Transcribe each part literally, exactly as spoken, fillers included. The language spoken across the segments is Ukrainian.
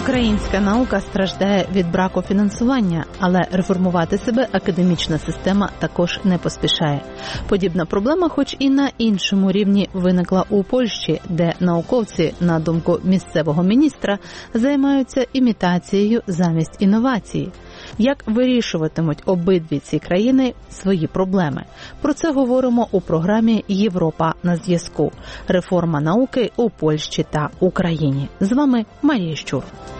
Українська наука страждає від браку фінансування, але реформувати себе академічна система також не поспішає. Подібна проблема, хоч і на іншому рівні, виникла у Польщі, де науковці, на думку місцевого міністра, займаються імітацією замість інновації. Як вирішуватимуть обидві ці країни свої проблеми? Про це говоримо у програмі «Європа на зв'язку». Реформа науки у Польщі та Україні. З вами Марія Щур.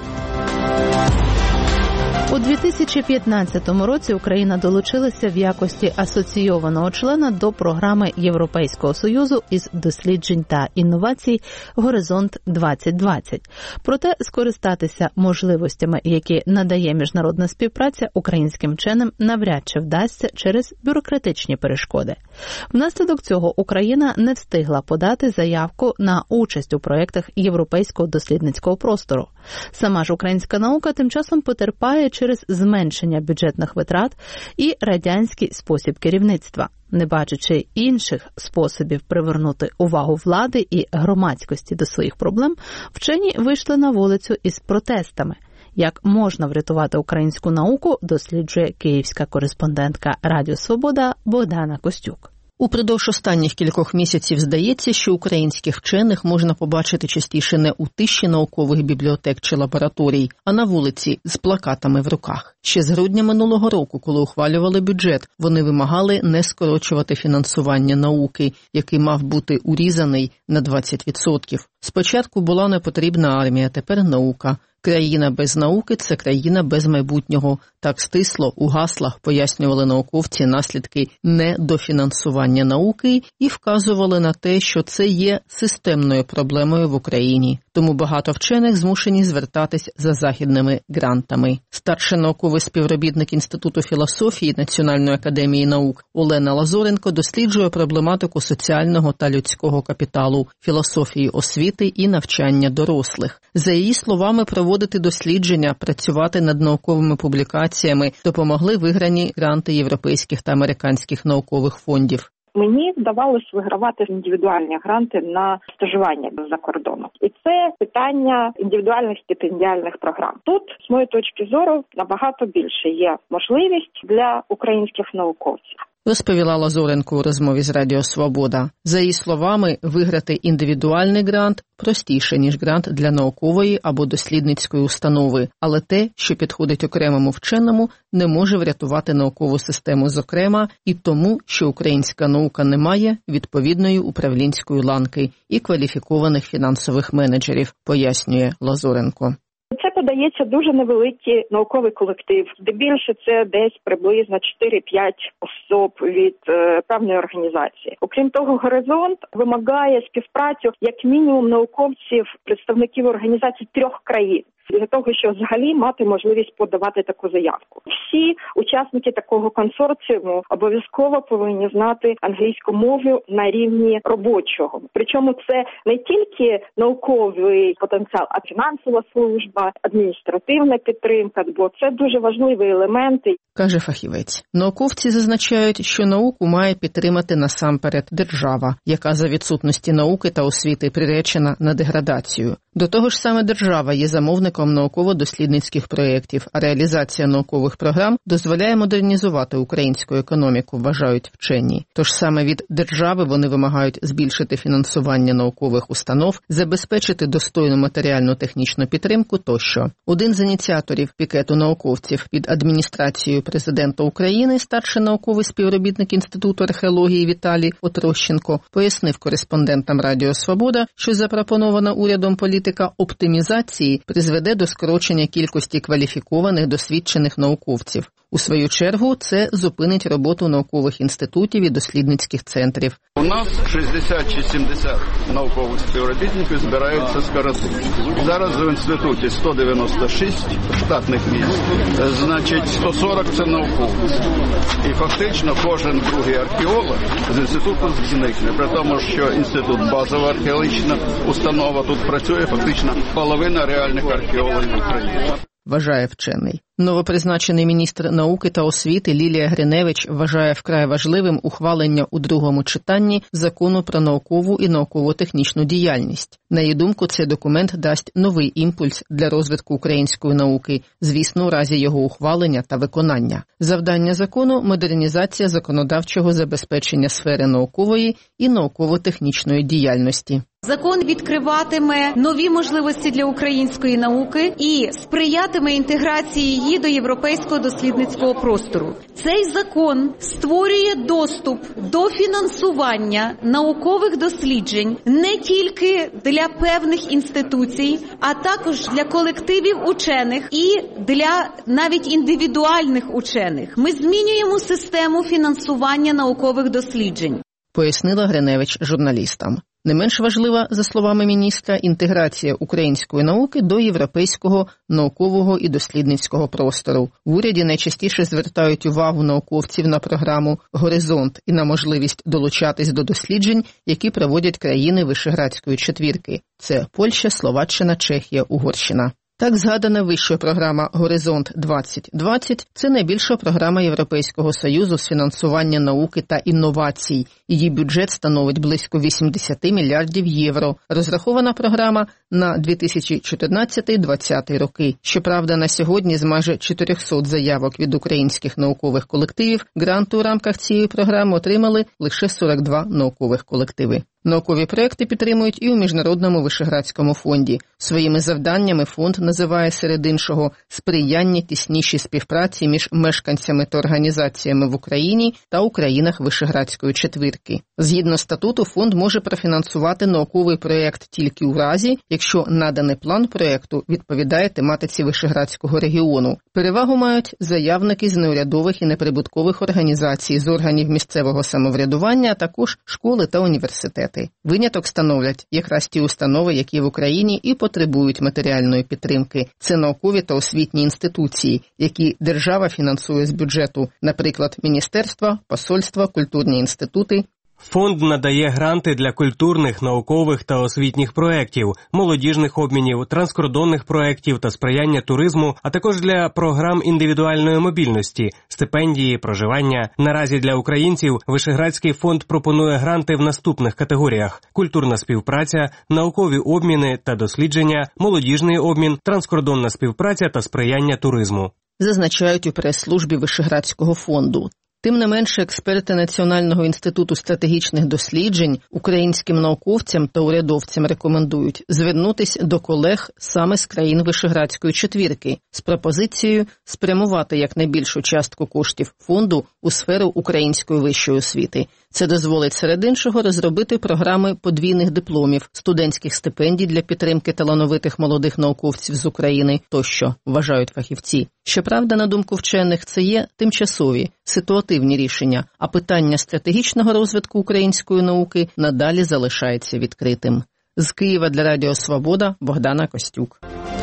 У дві тисячі п'ятнадцятому році Україна долучилася в якості асоційованого члена до програми Європейського Союзу із досліджень та інновацій «Горизонт двадцять двадцять». Проте скористатися можливостями, які надає міжнародна співпраця, українським вченим навряд чи вдасться через бюрократичні перешкоди. Внаслідок цього Україна не встигла подати заявку на участь у проєктах Європейського дослідницького простору. Сама ж українська наука тим часом потерпає через зменшення бюджетних витрат і радянський спосіб керівництва. Не бачачи інших способів привернути увагу влади і громадськості до своїх проблем, вчені вийшли на вулицю із протестами. Як можна врятувати українську науку, досліджує київська кореспондентка Радіо Свобода Богдана Костюк. Упродовж останніх кількох місяців здається, що українських вчених можна побачити частіше не у тиші наукових бібліотек чи лабораторій, а на вулиці з плакатами в руках. Ще з грудня минулого року, коли ухвалювали бюджет, вони вимагали не скорочувати фінансування науки, який мав бути урізаний на двадцять відсотків. Спочатку була непотрібна армія, тепер наука. Країна без науки – це країна без майбутнього. Так стисло у гаслах пояснювали науковці наслідки недофінансування науки і вказували на те, що це є системною проблемою в Україні. Тому багато вчених змушені звертатись за західними грантами. Старший науковий співробітник Інституту філософії Національної академії наук Олена Лазоренко досліджує проблематику соціального та людського капіталу, філософії освіти і навчання дорослих. За її словами, проводити дослідження, працювати над науковими публікаціями допомогли виграні гранти європейських та американських наукових фондів. Мені вдавалось вигравати індивідуальні гранти на стажування за кордоном. І це питання індивідуальних стипендіальних програм. Тут, з моєї точки зору, набагато більше є можливість для українських науковців. Розповіла Лазоренко у розмові з Радіо Свобода. За її словами, виграти індивідуальний грант простіше, ніж грант для наукової або дослідницької установи. Але те, що підходить окремому вченому, не може врятувати наукову систему зокрема і тому, що українська наука не має відповідної управлінської ланки і кваліфікованих фінансових менеджерів, пояснює Лазоренко. Це подається дуже невеликий науковий колектив. Здебільше це десь приблизно чотири-п'ять особ від е, певної організації. Окрім того, «Горизонт» вимагає співпрацю як мінімум науковців, представників організацій трьох країн. Для того, щоб взагалі мати можливість подавати таку заявку. Всі учасники такого консорціуму обов'язково повинні знати англійську мову на рівні робочого. Причому це не тільки науковий потенціал, а фінансова служба, адміністративна підтримка, бо це дуже важливі елементи. Каже фахівець. Науковці зазначають, що науку має підтримати насамперед держава, яка за відсутності науки та освіти приречена на деградацію. До того ж саме держава є замовником науково-дослідницьких проєктів, а реалізація наукових програм дозволяє модернізувати українську економіку, вважають вчені. Тож саме від держави вони вимагають збільшити фінансування наукових установ, забезпечити достойну матеріально-технічну підтримку тощо. Один з ініціаторів пікету науковців під адміністрацією президента України, старший науковий співробітник Інституту археології Віталій Отрощенко, пояснив кореспондентам Радіо Свобода, що запропонована урядом політика оптимізації призведе до скорочення кількості кваліфікованих досвідчених науковців. У свою чергу, це зупинить роботу наукових інститутів і дослідницьких центрів. У нас шістдесят чи сімдесят наукових співробітників збираються скоротити. Зараз в інституті сто дев'яносто шість штатних місць, значить сто сорок це науковці. І фактично кожен другий археолог з інституту зникне. При тому, що інститут базова археологічна установа тут працює фактично половина реальних археологів України. вважає вчений. Новопризначений міністр науки та освіти Лілія Гриневич вважає вкрай важливим ухвалення у другому читанні Закону про наукову і науково-технічну діяльність. На її думку, цей документ дасть новий імпульс для розвитку української науки, звісно, у разі його ухвалення та виконання. Завдання закону – модернізація законодавчого забезпечення сфери наукової і науково-технічної діяльності. Закон відкриватиме нові можливості для української науки і сприятиме інтеграції її до європейського дослідницького простору. Цей закон створює доступ до фінансування наукових досліджень не тільки для певних інституцій, а також для колективів учених і для навіть індивідуальних учених. Ми змінюємо систему фінансування наукових досліджень, пояснила Гриневич журналістам. Не менш важлива, за словами міністра, інтеграція української науки до європейського наукового і дослідницького простору. В уряді найчастіше звертають увагу науковців на програму «Горизонт» і на можливість долучатись до досліджень, які проводять країни Вишеградської четвірки. Це Польща, Словаччина, Чехія, Угорщина. Так згадана вища програма «Горизонт двадцять двадцять» – це найбільша програма Європейського Союзу з фінансування науки та інновацій. Її бюджет становить близько вісімдесят мільярдів євро. Розрахована програма на дві тисячі чотирнадцятий - двадцятий роки. Щоправда, на сьогодні з майже чотирьохсот заявок від українських наукових колективів гранту у рамках цієї програми отримали лише сорок два наукових колективи. Наукові проекти підтримують і у Міжнародному Вишеградському фонді. Своїми завданнями фонд називає серед іншого сприяння тіснішій співпраці між мешканцями та організаціями в Україні та у країнах Вишеградської четвірки. Згідно статуту, фонд може профінансувати науковий проєкт тільки у разі, якщо наданий план проєкту відповідає тематиці Вишеградського регіону. Перевагу мають заявники з неурядових і неприбуткових організацій, з органів місцевого самоврядування, а також школи та університети. Виняток становлять якраз ті установи, які в Україні і потребують матеріальної підтримки. Це наукові та освітні інституції, які держава фінансує з бюджету, наприклад, міністерства, посольства, культурні інститути. Фонд надає гранти для культурних, наукових та освітніх проєктів, молодіжних обмінів, транскордонних проєктів та сприяння туризму, а також для програм індивідуальної мобільності, стипендії, проживання. Наразі для українців Вишеградський фонд пропонує гранти в наступних категоріях: культурна співпраця, наукові обміни та дослідження, молодіжний обмін, транскордонна співпраця та сприяння туризму. Зазначають у прес-службі Вишеградського фонду. Тим не менше, експерти Національного інституту стратегічних досліджень українським науковцям та урядовцям рекомендують звернутися до колег саме з країн Вишеградської четвірки з пропозицією спрямувати якнайбільшу частку коштів фонду у сферу української вищої освіти. Це дозволить серед іншого розробити програми подвійних дипломів, студентських стипендій для підтримки талановитих молодих науковців з України тощо, вважають фахівці. Щоправда, на думку вчених, це є тимчасові, ситуативні рішення, а питання стратегічного розвитку української науки надалі залишається відкритим. З Києва для Радіо Свобода Богдана Костюк.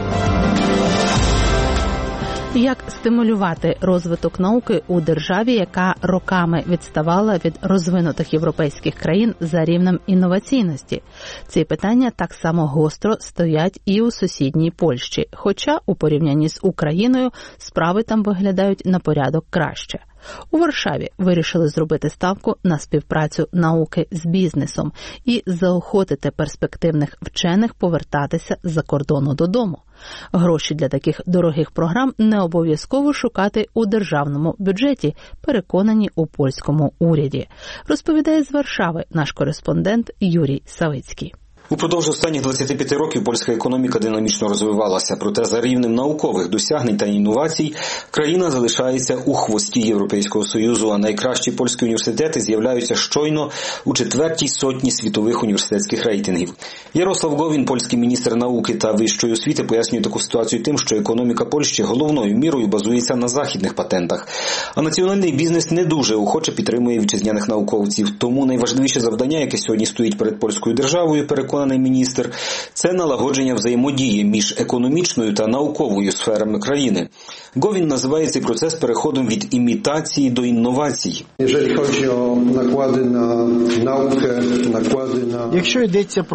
Як стимулювати розвиток науки у державі, яка роками відставала від розвинутих європейських країн за рівнем інноваційності? Ці питання так само гостро стоять і у сусідній Польщі, хоча у порівнянні з Україною справи там виглядають на порядок краще. У Варшаві вирішили зробити ставку на співпрацю науки з бізнесом і заохотити перспективних вчених повертатися з-за кордону додому. Гроші для таких дорогих програм не обов'язково шукати у державному бюджеті, переконані у польському уряді. Розповідає з Варшави наш кореспондент Юрій Савицький. Упродовж останніх двадцяти п'яти років польська економіка динамічно розвивалася, проте за рівнем наукових досягнень та інновацій країна залишається у хвості Європейського Союзу, а найкращі польські університети з'являються щойно у четвертій сотні світових університетських рейтингів. Ярослав Говін, польський міністр науки та вищої освіти, пояснює таку ситуацію тим, що економіка Польщі головною мірою базується на західних патентах, а національний бізнес не дуже охоче підтримує вітчизняних науковців. Тому найважливіше завдання, яке сьогодні стоїть перед польською державою, переконаний міністр, це налагодження взаємодії між економічною та науковою сферами країни. Говін називає цей процес переходом від імітації до інновацій. Якщо йдеться про інвестиції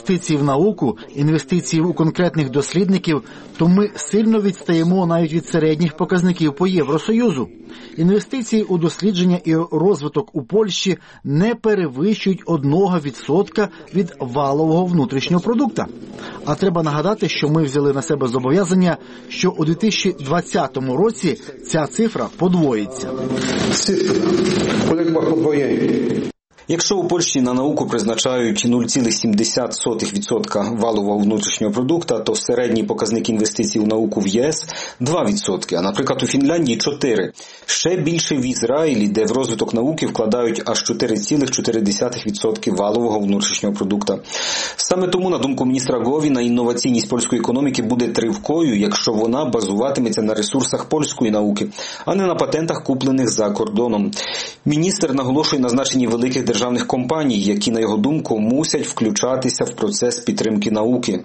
інвестиції в науку, інвестиції у конкретних дослідників, то ми сильно відстаємо навіть від середніх показників по Євросоюзу. Інвестиції у дослідження і розвиток у Польщі не перевищують одного відсотка від валового внутрішнього продукту. А треба нагадати, що ми взяли на себе зобов'язання, що у дві тисячі двадцятому році ця цифра подвоїться. Цифра полегла подвоєння. Якщо у Польщі на науку призначають нуль цілих сімдесят сотих відсотка валового внутрішнього продукту, то середній показник інвестицій у науку в ЄС – два відсотки, а, наприклад, у Фінляндії – чотири. Ще більше в Ізраїлі, де в розвиток науки вкладають аж чотири цілих чотири десятих відсотка валового внутрішнього продукту. Саме тому, на думку міністра Говіна, інноваційність польської економіки буде тривкою, якщо вона базуватиметься на ресурсах польської науки, а не на патентах, куплених за кордоном. Міністр наголошує на значенні великих державних компаній, які, на його думку, мусять включатися в процес підтримки науки.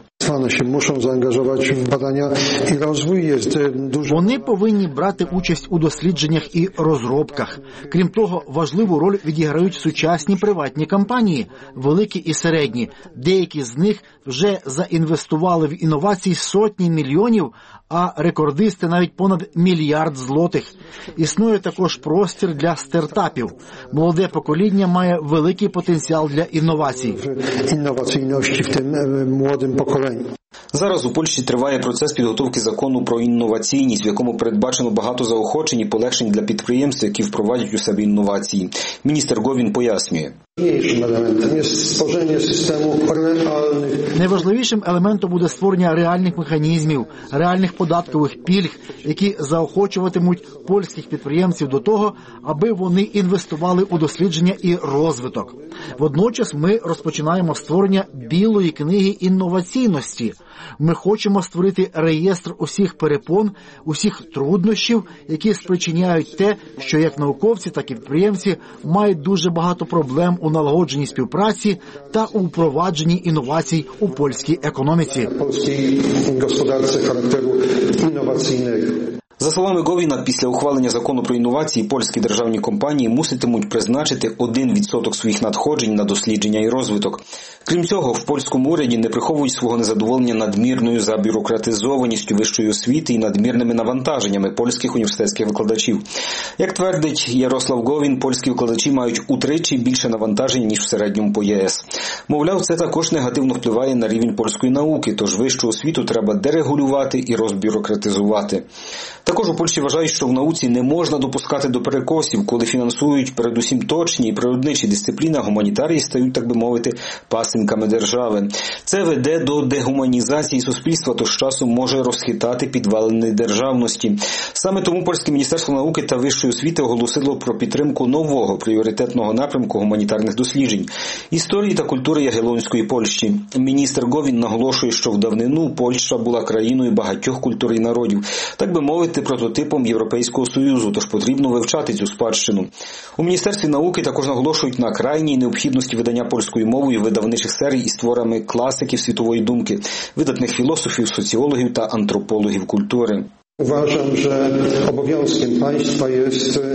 Вони повинні брати участь у дослідженнях і розробках. Крім того, важливу роль відіграють сучасні приватні компанії, великі і середні. Деякі з них вже заінвестували в інновації сотні мільйонів, а рекордисти навіть понад мільярд злотих. Існує також простір для стартапів. Молоде покоління має великий потенціал для інновацій. Інноваційності в тим молодим поколенні. Зараз у Польщі триває процес підготовки закону про інноваційність, в якому передбачено багато заохочень і полегшень для підприємств, які впроваджують у себе інновації. Міністр Говін пояснює. Найважливішим елементом буде створення реальних механізмів, реальних податкових пільг, які заохочуватимуть польських підприємців до того, аби вони інвестували у дослідження і розвиток. Водночас ми розпочинаємо створення білої книги інноваційності. Ми хочемо створити реєстр усіх перепон, усіх труднощів, які спричиняють те, що як науковці, так і підприємці мають дуже багато проблем у налагодженні співпраці та у впровадженні інновацій у польській економіці. Польській господарці характеру інноваційного. За словами Говіна, після ухвалення закону про інновації польські державні компанії муситимуть призначити один відсоток своїх надходжень на дослідження і розвиток. Крім цього, в польському уряді не приховують свого незадоволення надмірною забюрократизованістю вищої освіти і надмірними навантаженнями польських університетських викладачів. Як твердить Ярослав Говін, польські викладачі мають утричі більше навантажень, ніж в середньому по ЄС. Мовляв, це також негативно впливає на рівень польської науки, тож вищу освіту треба дерегулювати і розбюрократизувати. Також у Польщі вважають, що в науці не можна допускати до перекосів, коли фінансують передусім точні і природничі дисципліни, гуманітарії стають, так би мовити, пасенками держави. Це веде до дегуманізації суспільства, то з часом може розхитати підвалини державності. Саме тому Польське міністерство науки та вищої освіти оголосило про підтримку нового пріоритетного напрямку гуманітарних досліджень – історії та культури Ягелонської Польщі. Міністр Говін наголошує, що в давнину Польща була країною багатьох культур і народів, так би мовити, прототипом Європейського Союзу, тож потрібно вивчати цю спадщину. У Міністерстві науки також наголошують на крайній необхідності видання польською мовою видавничих серій із творами класиків світової думки, видатних філософів, соціологів та антропологів культури. Вважаю, що обов'язком państwa є...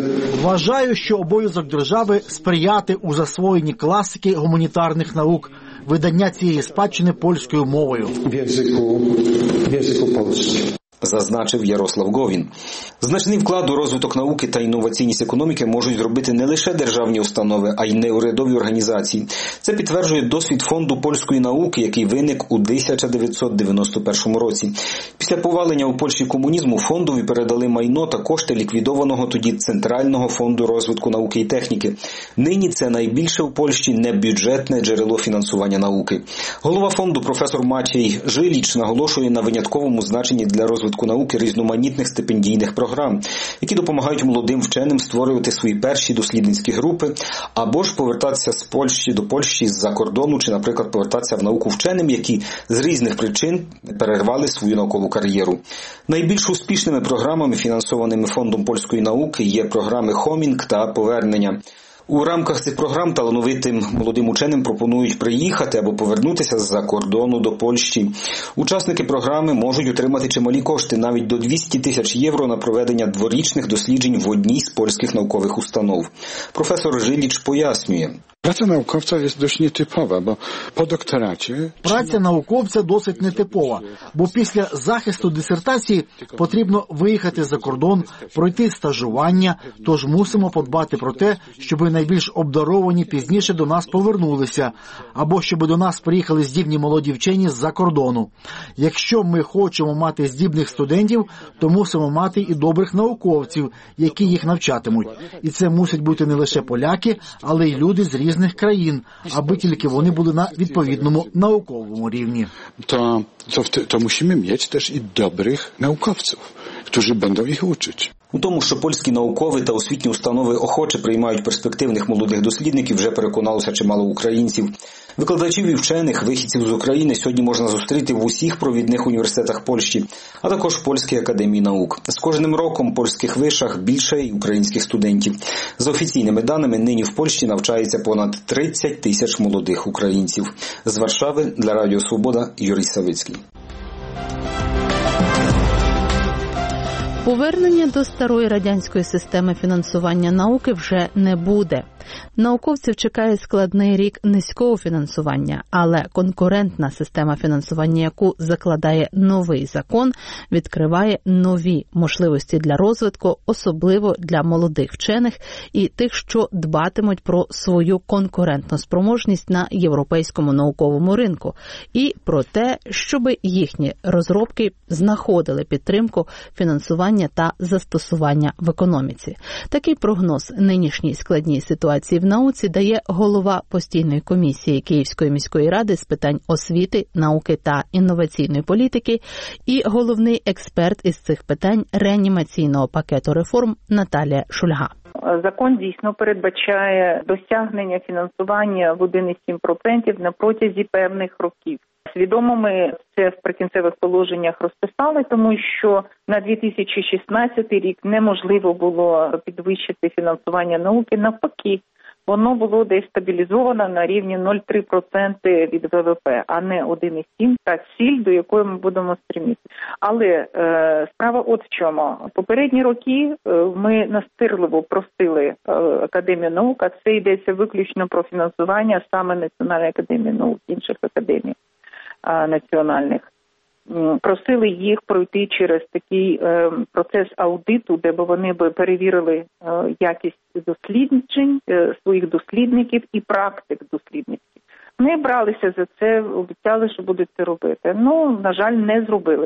Вважаю, що обов'язок держави сприяти у засвоєнні класики гуманітарних наук, видання цієї спадщини польською мовою. В язику, в язику польському. Зазначив Ярослав Говін. Значний вклад у розвиток науки та інноваційність економіки можуть зробити не лише державні установи, а й неурядові організації. Це підтверджує досвід Фонду польської науки, який виник у тисяча дев'ятсот дев'яносто першому році. Після повалення у Польщі комунізму фондові передали майно та кошти ліквідованого тоді Центрального фонду розвитку науки і техніки. Нині це найбільше у Польщі небюджетне джерело фінансування науки. Голова фонду професор Матій Жиліч наголошує на винятковому значенні для розвитку науки різноманітних стипендійних програм, які допомагають молодим вченим створювати свої перші дослідницькі групи, або ж повертатися з Польщі до Польщі з-за кордону, чи, наприклад, повертатися в науку вченим, які з різних причин перервали свою наукову кар'єру. Найбільш успішними програмами, фінансованими Фондом польської науки, є програми «Хомінг» та «Повернення». У рамках цих програм талановитим молодим ученим пропонують приїхати або повернутися з-за кордону до Польщі. Учасники програми можуть отримати чималі кошти, навіть до двісті тисяч євро на проведення дворічних досліджень в одній з польських наукових установ. Професор Жиліч пояснює. Praca naukowca jest dość nietypowa, bo po doktoracie... Праця науковця досить нетипова, бо після захисту дисертації потрібно виїхати за кордон, пройти стажування, тож мусимо подбати про те, щоб найбільш обдаровані пізніше до нас повернулися, або щоб до нас приїхали здібні молоді вчені з-за кордону. Якщо ми хочемо мати здібних студентів, то мусимо мати і добрих науковців, які їх навчатимуть. І це мусять бути не лише поляки, але й люди з різних країн, аби тільки вони були на відповідному науковому рівні. To, to, to musimy mieć też i dobrych naukowców, którzy będą ich uczyć. У тому, що польські наукові та освітні установи охоче приймають перспективних молодих дослідників, вже переконалося чимало українців. Викладачів і вчених, вихідців з України сьогодні можна зустріти в усіх провідних університетах Польщі, а також в Польській академії наук. З кожним роком в польських вишах більше і українських студентів. За офіційними даними, нині в Польщі навчається понад тридцять тисяч молодих українців. З Варшави для Радіо Свобода Юрій Савицький. Повернення до старої радянської системи фінансування науки вже не буде. Науковців чекає складний рік низького фінансування, але конкурентна система фінансування, яку закладає новий закон, відкриває нові можливості для розвитку, особливо для молодих вчених і тих, що дбатимуть про свою конкурентну спроможність на європейському науковому ринку, і про те, щоб їхні розробки знаходили підтримку, фінансування та застосування в економіці. Такий прогноз нинішній складній ситуації в науці дає голова постійної комісії Київської міської ради з питань освіти, науки та інноваційної політики і головний експерт із цих питань реанімаційного пакету реформ Наталія Шульга. Закон дійсно передбачає досягнення фінансування в один цілих сім десятих відсотка на протязі певних років. Свідомо ми це в прикінцевих положеннях розписали, тому що на дві тисячі шістнадцятий рік неможливо було підвищити фінансування науки, навпаки. Воно було десь стабілізовано на рівні нуль цілих три десятих відсотка від ВВП, а не один цілих сім десятих, та ціль, до якої ми будемо стремитися. Але е, справа от в чому. Попередні роки е, ми настирливо просили е, Академію наук, а це йдеться виключно про фінансування саме Національної академії наук, інших академій е, національних. Просили їх пройти через такий е, процес аудиту, де б вони б перевірили е, якість досліджень е, своїх дослідників і практик дослідницьких. Вони бралися за це, обіцяли, що будуть це робити. Ну, на жаль, не зробили.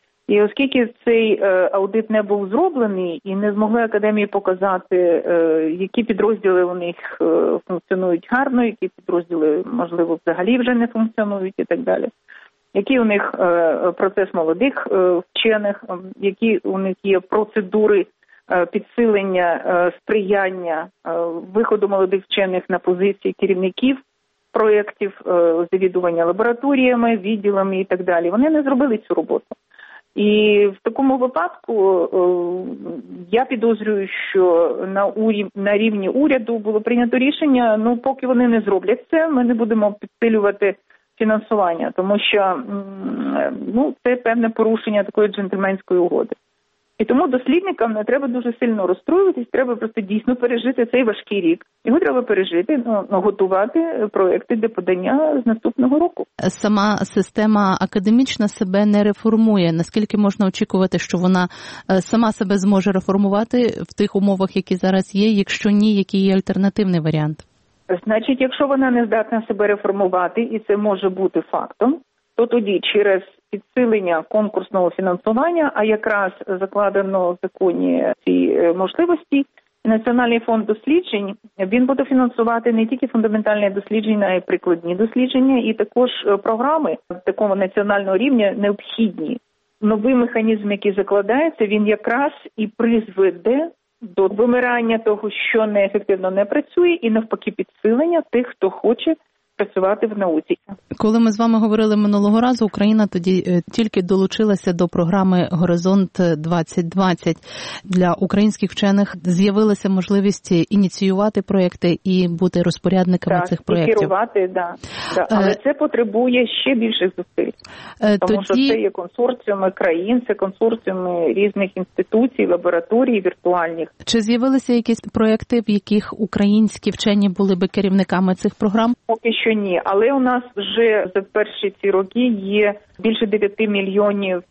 І оскільки цей е, аудит не був зроблений і не змогли академії показати, е, які підрозділи у них е, функціонують гарно, які підрозділи, можливо, взагалі вже не функціонують і так далі. Який у них е, процес молодих е, вчених, які у них є процедури е, підсилення, е, сприяння е, виходу молодих вчених на позиції керівників проєктів, е, завідування лабораторіями, відділами і так далі. Вони не зробили цю роботу. І в такому випадку е, я підозрюю, що на, урі, на рівні уряду було прийнято рішення, ну поки вони не зроблять це, ми не будемо підсилювати фінансування, тому що ну, це певне порушення такої джентльменської угоди. І тому дослідникам не треба дуже сильно розстроюватись, треба просто дійсно пережити цей важкий рік. Його треба пережити, ну, готувати проекти для подання з наступного року. Сама система академічна себе не реформує. Наскільки можна очікувати, що вона сама себе зможе реформувати в тих умовах, які зараз є? Якщо ні, який є альтернативний варіант? Значить, якщо вона не здатна себе реформувати, і це може бути фактом, то тоді через підсилення конкурсного фінансування, а якраз закладено в законі ці можливості, Національний фонд досліджень, він буде фінансувати не тільки фундаментальні дослідження, а й прикладні дослідження, і також програми такого національного рівня необхідні. Новий механізм, який закладається, він якраз і призведе до вимирання того, що неефективно не працює, і навпаки підсилення тих, хто хоче працювати в науці. Коли ми з вами говорили минулого разу, Україна тоді тільки долучилася до програми «Горизонт двадцять двадцять». Для українських вчених з'явилася можливість ініціювати проєкти і бути розпорядниками так, цих проєктів. Так, і керувати, да, да. Але це потребує ще більших зусиль. Тому тоді... що це є консорціуми країн, це консорціуми різних інституцій, лабораторій віртуальних. Чи з'явилися якісь проєкти, в яких українські вчені були би керівниками цих програм? Поки що ні, але у нас вже за перші ці роки є більше дев'яти мільйонів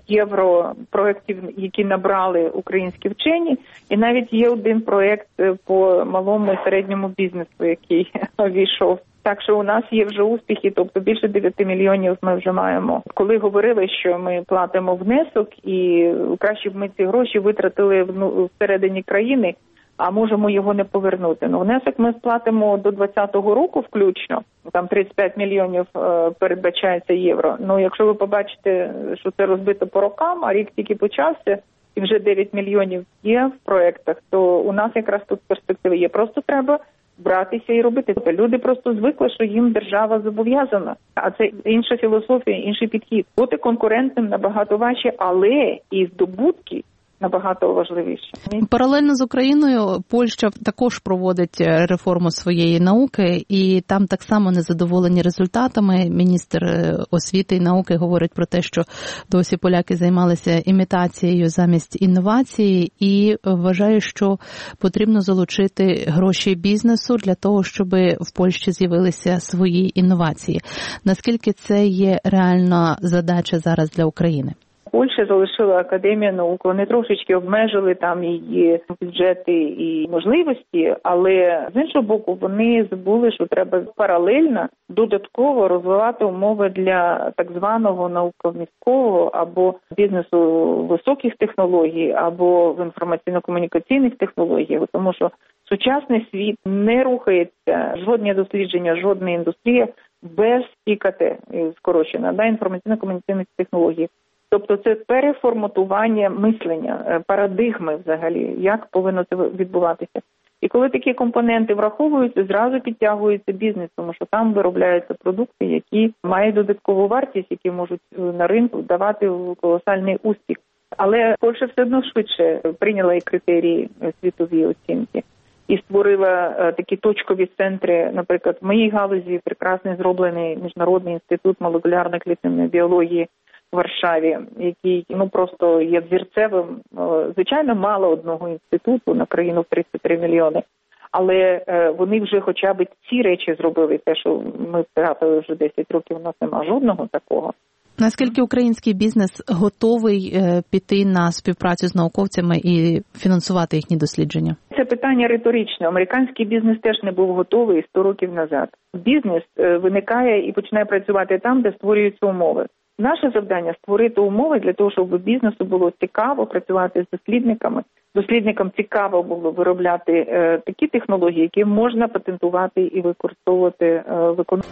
євро проєктів, які набрали українські вчені, і навіть є один проєкт по малому і середньому бізнесу, який війшов. Так що у нас є вже успіхи, тобто більше дев'яти мільйонів ми вже маємо. Коли говорили, що ми платимо внесок і краще б ми ці гроші витратили всередині країни, а можемо його не повернути. Ну, внесок ми сплатимо до двадцятого року включно, там тридцять п'ять мільйонів е, передбачається євро. Ну, якщо ви побачите, що це розбито по рокам, а рік тільки почався, і вже дев'ять мільйонів є в проєктах, то у нас якраз тут перспективи є. Просто треба братися і робити. Люди просто звикли, що їм держава зобов'язана. А це інша філософія, інший підхід. Бути конкурентним набагато важче, але і здобутки набагато важливіше. Паралельно з Україною Польща також проводить реформу своєї науки, і там так само незадоволені результатами. Міністр освіти і науки говорить про те, що досі поляки займалися імітацією замість інновації, і вважає, що потрібно залучити гроші бізнесу для того, щоб в Польщі з'явилися свої інновації. Наскільки це є реальна задача зараз для України? Польща залишила Академію наук, вони трошечки обмежили там її бюджети і можливості, але з іншого боку вони забули, що треба паралельно додатково розвивати умови для так званого науково-міського або бізнесу високих технологій, або в інформаційно-комунікаційних технологіях, тому що сучасний світ не рухається, жодне дослідження, жодна індустрія без І К Т, скорочена, да, інформаційно-комунікаційних технологій. Тобто це переформатування мислення, парадигми взагалі, як повинно це відбуватися. І коли такі компоненти враховуються, зразу підтягується бізнес, тому що там виробляються продукти, які мають додаткову вартість, які можуть на ринку давати колосальний успіх. Але Польща все одно швидше прийняла і критерії світові оцінки і створила такі точкові центри, наприклад, в моїй галузі прекрасний зроблений Міжнародний інститут молекулярно-клітинної біології в Варшаві, який ну просто є взірцевим. Звичайно, мало одного інституту на країну в тридцять три мільйони, але вони вже хоча б ці речі зробили, те, що ми втратили вже десять років, у нас немає жодного такого. Наскільки український бізнес готовий піти на співпрацю з науковцями і фінансувати їхні дослідження? Це питання риторичне. Американський бізнес теж не був готовий сто років назад. Бізнес виникає і починає працювати там, де створюються умови. Наше завдання – створити умови для того, щоб бізнесу було цікаво працювати з дослідниками. Дослідникам цікаво було виробляти е, такі технології, які можна патентувати і використовувати е, в економіці.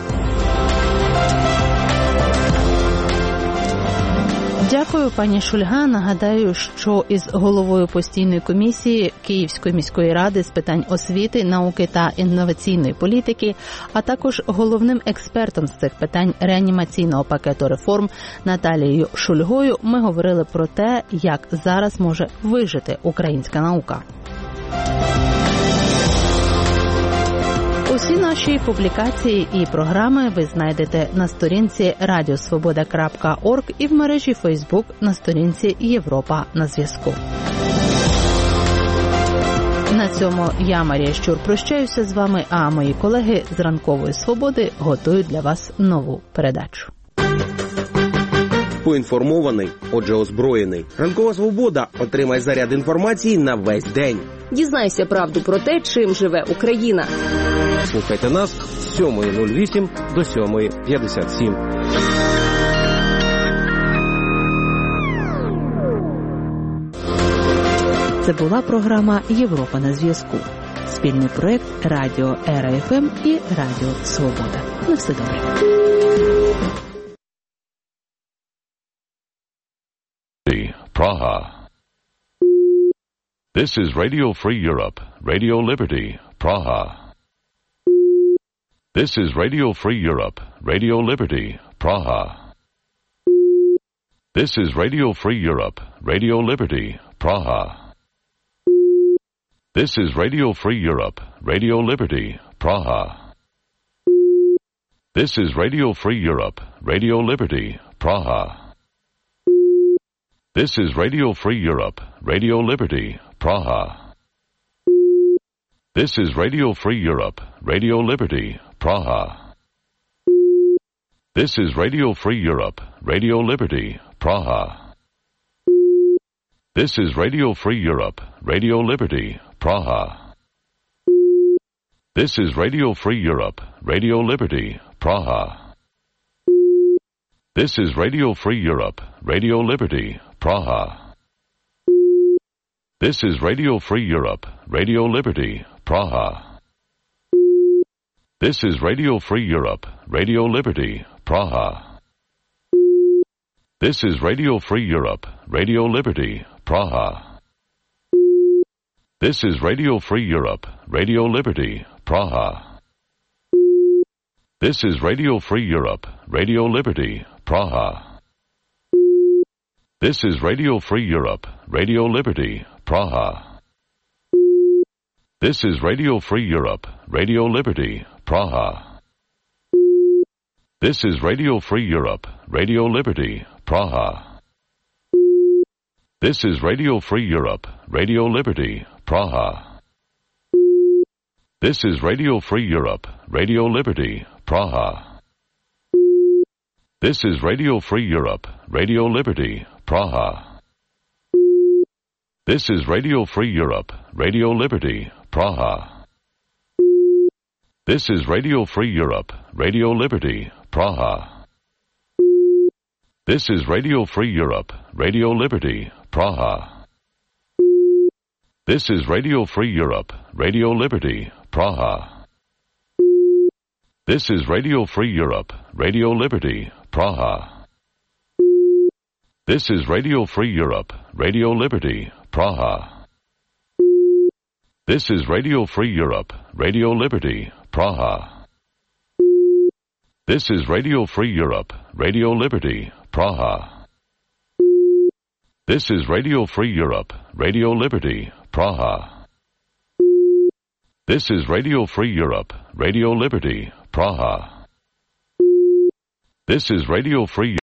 Дякую, пані Шульга. Нагадаю, що із головою постійної комісії Київської міської ради з питань освіти, науки та інноваційної політики, а також головним експертом з цих питань реанімаційного пакету реформ Наталією Шульгою ми говорили про те, як зараз може вижити українська наука. Усі наші публікації і програми ви знайдете на сторінці радіосвобода крапка орг і в мережі Фейсбук на сторінці Європа на зв'язку. На цьому я, Марія Щур, прощаюся з вами, а мої колеги з Ранкової Свободи готують для вас нову передачу. Поінформований, отже озброєний. Ранкова Свобода. Отримай заряд інформації на весь день. Дізнайся правду про те, чим живе Україна. Слухайте нас з сьомої нуль вісім до сьомої п'ятдесят сім. Це була програма «Європа на зв'язку». Спільний проєкт Радіо Ера Еф Ем і Радіо Свобода. На все добре. Praha. This is Radio Free Europe, Radio Liberty, Praha. This is Radio Free Europe, Radio Liberty, Praha. This is Radio Free Europe, Radio Liberty, Praha. This is Radio Free Europe, Radio Liberty, Praha. This is Radio Free Europe, Radio Liberty, Praha. This is Radio Free Europe, Radio Liberty, Praha. This is Radio Free Europe, Radio Liberty, Praha. This is Radio Free Europe, Radio Liberty, Praha. This is Radio Free Europe, Radio Liberty, Praha. This is Radio Free Europe, Radio Liberty, Praha. This is Radio Free Europe, Radio Liberty, Praha. This is Radio Free Europe, Radio Liberty, Praha. This is Radio Free Europe, Radio Liberty, Praha. This is Radio Free Europe, Radio Liberty, Praha. This is Radio Free Europe, Radio Liberty, Praha. This is Radio Free Europe, Radio Liberty, Praha. This is Radio Free Europe, Radio Liberty, Praha. This is Radio Free Europe, Radio Liberty, Praha. This is Radio Free Europe, Radio Liberty, Praha. This is Radio Free Europe, Radio Liberty, Praha. This is Radio Free Europe, Radio Liberty, Praha. This is Radio Free Europe, Radio Liberty, Praha. This is Radio Free Europe, Radio Liberty, Praha. This is Radio Free Europe, Radio Liberty, Praha. This is Radio Free Europe, Radio Liberty, Praha. This is Radio Free Europe, Radio Liberty, Praha. This is Radio Free Europe, Radio Liberty, Praha. This is Radio Free Europe, Radio Liberty, Praha. This is Radio Free Europe, Radio Liberty, Praha. This is Radio Free Europe, Radio Liberty, Praha. This is Radio Free Europe, Radio Liberty, Praha. This is Radio Free Europe, Radio Liberty, Praha. This is Radio Free